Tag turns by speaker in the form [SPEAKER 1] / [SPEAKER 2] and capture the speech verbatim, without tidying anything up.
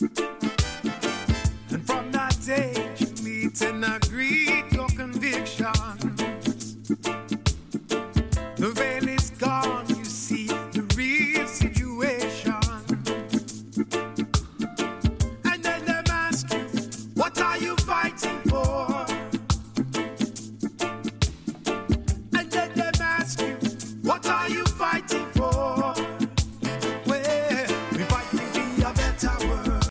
[SPEAKER 1] And from that day, she meets and agrees.